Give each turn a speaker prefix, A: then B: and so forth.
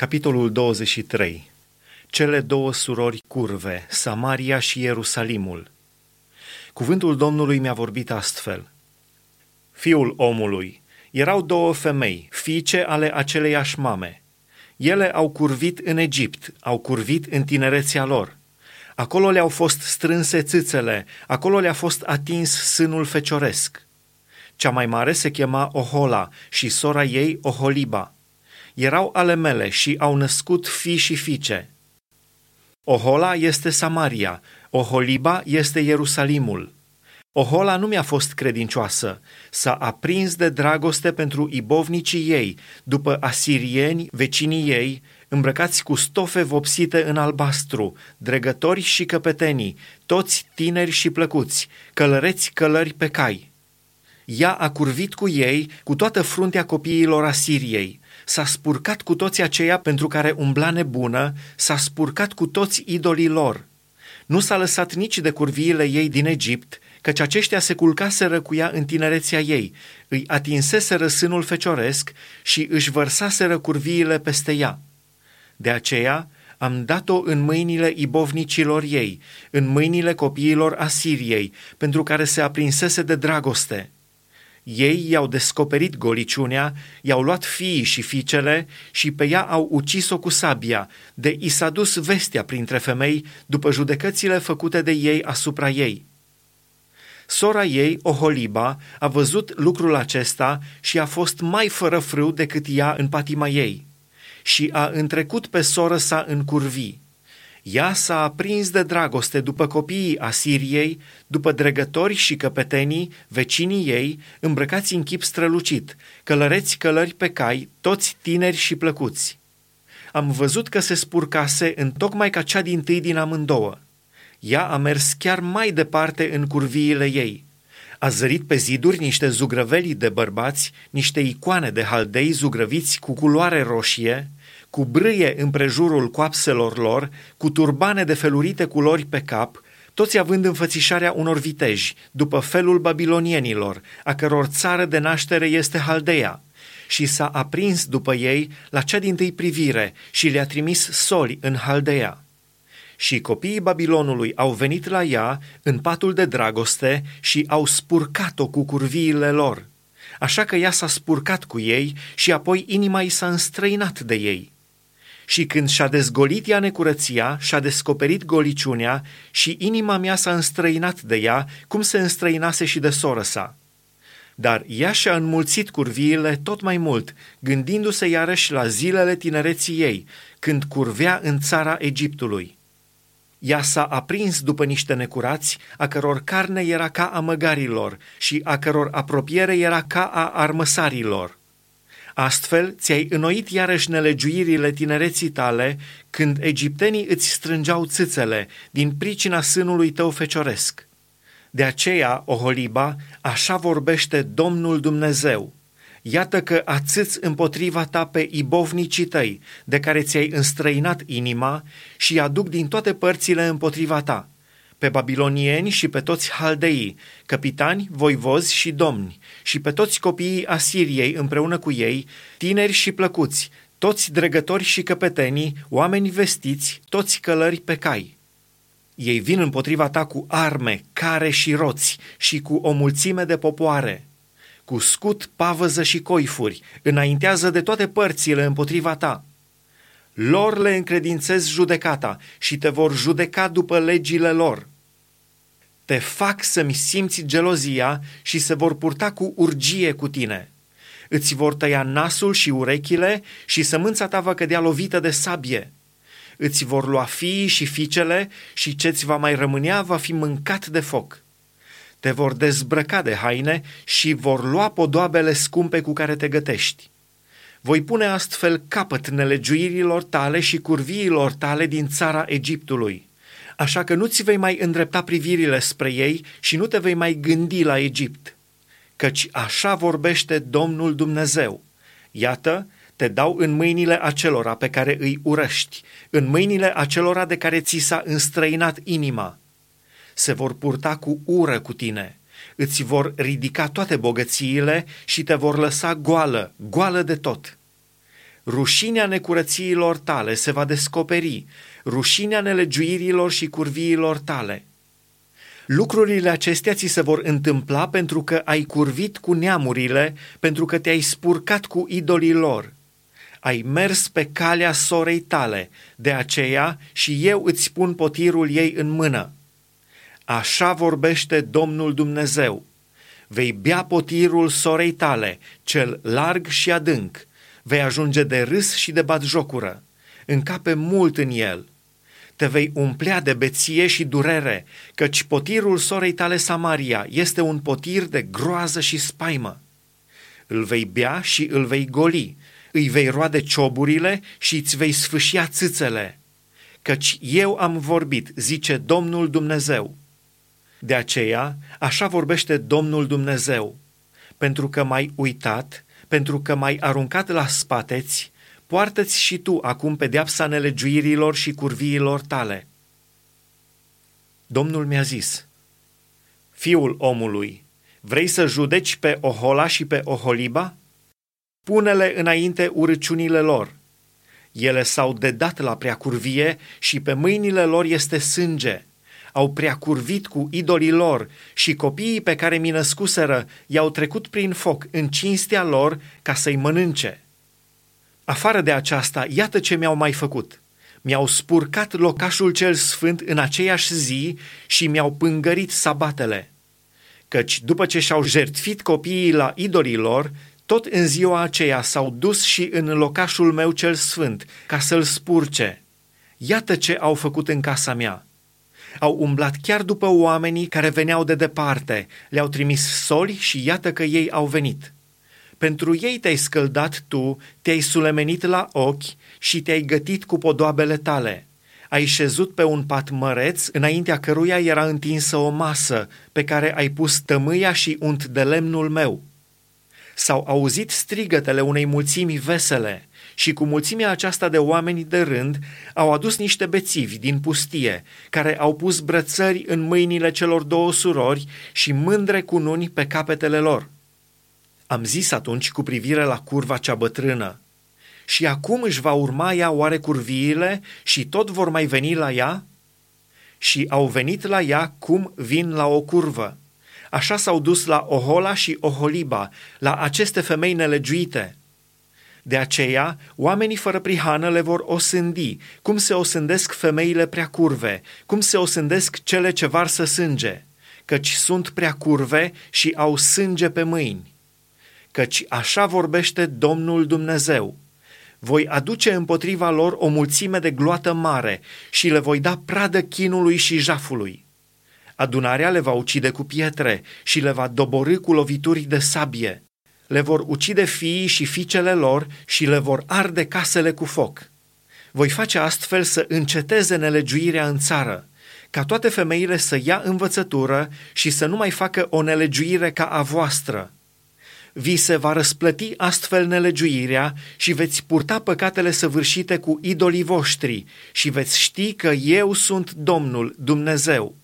A: Capitolul 23. Cele două surori curve, Samaria și Ierusalimul. Cuvântul Domnului mi-a vorbit astfel. Fiul omului, erau două femei, fiice ale aceleiași mame. Ele au curvit în Egipt, au curvit în tinerețea lor. Acolo le-au fost strânse țâțele, acolo le-a fost atins sânul fecioresc. Cea mai mare se chema Ohola și sora ei Oholiba. Erau ale mele și au născut fii și fiice. Ohola este Samaria, Oholiba este Ierusalimul. Ohola nu mi-a fost credincioasă, s-a aprins de dragoste pentru ibovnicii ei, după asirieni, vecinii ei, îmbrăcați cu stofe vopsite în albastru, dregători și căpetenii, toți tineri și plăcuți, călăreți călări pe cai. Ea a curvit cu ei, cu toată fruntea copiilor Asiriei, s-a spurcat cu toți aceia pentru care umbla nebună, s-a spurcat cu toți idolii lor. Nu s-a lăsat nici de curviile ei din Egipt, căci aceștia se culcaseră cu ea în tinerețea ei, îi atinseseră sânul fecioresc și își vărsaseră curviile peste ea. De aceea am dat-o în mâinile ibovnicilor ei, în mâinile copiilor Asiriei, pentru care se aprinsese de dragoste. Ei i-au descoperit goliciunea, i-au luat fiii și fiicele și pe ea au ucis-o cu sabia, de i s-a dus vestea printre femei după judecățile făcute de ei asupra ei. Sora ei, Oholiba, a văzut lucrul acesta și a fost mai fără frâu decât ea în patima ei și a întrecut pe soră sa în curvii. Ea s-a aprins de dragoste după copiii Asiriei, după dregători și căpetenii, vecinii ei, îmbrăcați în chip strălucit, călăreți călări pe cai, toți tineri și plăcuți. Am văzut că se spurcase întocmai ca cea dintâi din amândouă. Ea a mers chiar mai departe în curviile ei. A zărit pe ziduri niște zugrăveli de bărbați, niște icoane de haldei zugrăviți cu culoare roșie, cu brâie împrejurul coapselor lor, cu turbane de felurite culori pe cap, toți având înfățișarea unor viteji, după felul babilonienilor, a căror țară de naștere este Haldeea, și s-a aprins după ei la cea dintâi privire și le-a trimis soli în Haldeea. Și copiii Babilonului au venit la ea în patul de dragoste și au spurcat-o cu curviile lor, așa că ea s-a spurcat cu ei și apoi inima i s-a înstrăinat de ei. Și când și-a dezgolit ea necurăția, și-a descoperit goliciunea și inima mea s-a înstrăinat de ea, cum se înstrăinase și de soră sa. Dar ea și-a înmulțit curviile tot mai mult, gândindu-se iarăși la zilele tinereții ei, când curvea în țara Egiptului. Ea s-a aprins după niște necurați, a căror carne era ca a măgarilor și a căror apropiere era ca a armăsarilor. Astfel, ți-ai înnoit iarăși nelegiuirile tinereții tale, când egiptenii îți strângeau țâțele din pricina sânului tău fecioresc. De aceea, Oholiba, așa vorbește Domnul Dumnezeu. Iată că ațâți împotriva ta pe ibovnicii tăi, de care ți-ai înstrăinat inima, și aduc din toate părțile împotriva ta, pe babilonieni și pe toți haldeii, capitani, voivozi și domni, și pe toți copiii Asiriei împreună cu ei, tineri și plăcuți, toți dregători și căpetenii, oameni vestiți, toți călări pe cai. Ei vin împotriva ta cu arme, care și roți și cu o mulțime de popoare, cu scut, pavăză și coifuri, înaintează de toate părțile împotriva ta. Lor le încredințez judecata și te vor judeca după legile lor. Te fac să-mi simți gelozia și se vor purta cu urgie cu tine. Îți vor tăia nasul și urechile și sămânța ta va cădea lovită de sabie. Îți vor lua fiii și fiicele și ce-ți va mai rămânea va fi mâncat de foc. Te vor dezbrăca de haine și vor lua podoabele scumpe cu care te gătești. Voi pune astfel capăt nelegiuirilor tale și curviilor tale din țara Egiptului, așa că nu-ți vei mai îndrepta privirile spre ei și nu te vei mai gândi la Egipt. Căci așa vorbește Domnul Dumnezeu. Iată, te dau în mâinile acelora pe care îi urăști, în mâinile acelora de care ți s-a înstrăinat inima. Se vor purta cu ură cu tine, îți vor ridica toate bogățiile și te vor lăsa goală, goală de tot. rușinea necurățiilor tale se va descoperi, rușinea nelegiuirilor și curviilor tale. Lucrurile acestea ți se vor întâmpla pentru că ai curvit cu neamurile, pentru că te-ai spurcat cu idolii lor. Ai mers pe calea sorei tale, de aceea și eu îți pun potirul ei în mână. Așa vorbește Domnul Dumnezeu. Vei bea potirul sorei tale, cel larg și adânc, vei ajunge de râs și de batjocură, încape mult în el. Te vei umplea de beție și durere, căci potirul sorei tale Samaria este un potir de groază și spaimă. Îl vei bea și îl vei goli, îi vei roade cioburile și îți vei sfâșia țâțele, căci eu am vorbit, zice Domnul Dumnezeu. De aceea, așa vorbește Domnul Dumnezeu, pentru că m-ai uitat, pentru că m-ai aruncat la spateți, poartă-ți și tu acum pedeapsa nelegiuirilor și curviilor tale. Domnul mi-a zis: Fiul omului, vrei să judeci pe Ohola și pe Oholiba? Pune-le înainte urăciunile lor. Ele s-au dedat la preacurvie și pe mâinile lor este sânge. Au preacurvit cu idolii lor și copiii pe care mi născuseră i-au trecut prin foc în cinstea lor ca să-i mănânce. Afară de aceasta, iată ce mi-au mai făcut. Mi-au spurcat locașul cel sfânt în aceeași zi și mi-au pângărit sabatele. Căci după ce și-au jertfit copiii la idolii lor, tot în ziua aceea s-au dus și în locașul meu cel sfânt ca să-l spurce. Iată ce au făcut în casa mea. Au umblat chiar după oamenii care veneau de departe, le-au trimis soli și iată că ei au venit. Pentru ei te-ai scăldat tu, te-ai sulemenit la ochi și te-ai gătit cu podoabele tale. Ai șezut pe un pat măreț, înaintea căruia era întinsă o masă, pe care ai pus tămâia și unt de lemnul meu. S-au auzit strigătele unei mulțimi vesele și cu mulțimea aceasta de oameni de rând au adus niște bețivi din pustie, care au pus brățări în mâinile celor două surori și mândre cununi pe capetele lor. Am zis atunci cu privire la curva cea bătrână: și acum își va urma ea oare curviile și tot vor mai veni la ea? Și au venit la ea cum vin la o curvă. Așa s-au dus la Ohola și Oholiba, la aceste femei nelegiuite. De aceea, oamenii fără prihană le vor osândi, cum se osândesc femeile prea curve, cum se osândesc cele ce varsă sânge, căci sunt prea curve și au sânge pe mâini. Căci așa vorbește Domnul Dumnezeu: voi aduce împotriva lor o mulțime de gloată mare și le voi da pradă chinului și jafului. Adunarea le va ucide cu pietre și le va doborî cu lovituri de sabie. Le vor ucide fiii și fiicele lor și le vor arde casele cu foc. Voi face astfel să înceteze nelegiuirea în țară, ca toate femeile să ia învățătură și să nu mai facă o nelegiuire ca a voastră. Vi se va răsplăti astfel nelegiuirea și veți purta păcatele săvârșite cu idolii voștri și veți ști că eu sunt Domnul Dumnezeu.